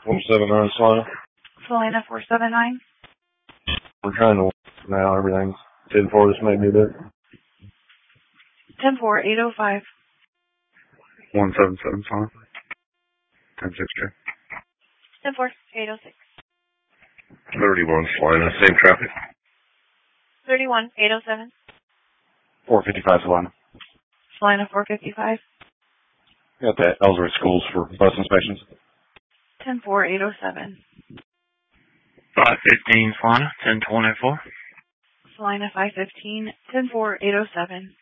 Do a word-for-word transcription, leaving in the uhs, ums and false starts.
four seven nine Salina. Salina four seven nine. We're trying to now. Everything's ten four. This may be it. ten four eight oh five. one seven seven Salina. ten six J. ten four eight oh six. thirty-one Salina. Same traffic. thirty-one eight oh seven. four fifty-five Salina. Salina four fifty-five. Got the Ellsworth Schools for bus inspections. ten four eight oh seven. five fifteen Salina. ten twenty-four. Salina five fifteen. ten four eight oh seven.